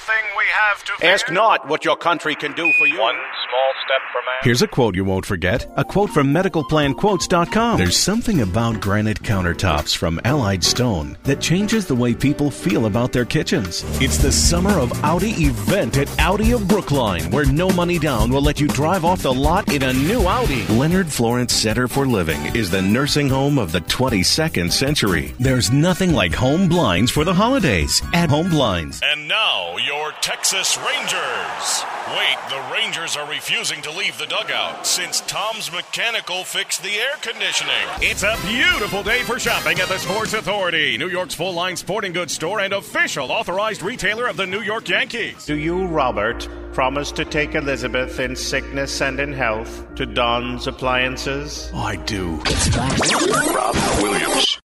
everything we have to fear. Ask not what your country can do for you. One small step for man. Here's a quote you won't forget. A quote from MedicalPlanQuotes.com. There's something about granite countertops from Allied Stone that changes the way people feel about their kitchens. It's the Summer of Audi event at Audi of Brookline, where no money down will let you drive off the lot in a new Audi. Leonard Florence Center for Living is the nursing home of the 22nd century. There's nothing like home blinds for the holidays at Home Blinds. And now, your Texas Rangers. Wait, the Rangers are refusing to leave the dugout since Tom's Mechanical fixed the air conditioning. It's a beautiful day for shopping at the Sports Authority, New York's full-line sporting goods store and official authorized retailer of the New York Yankees. Do you, Robert, promise to take Elizabeth in sickness and in health to Don's Appliances? I do. Rob Williams.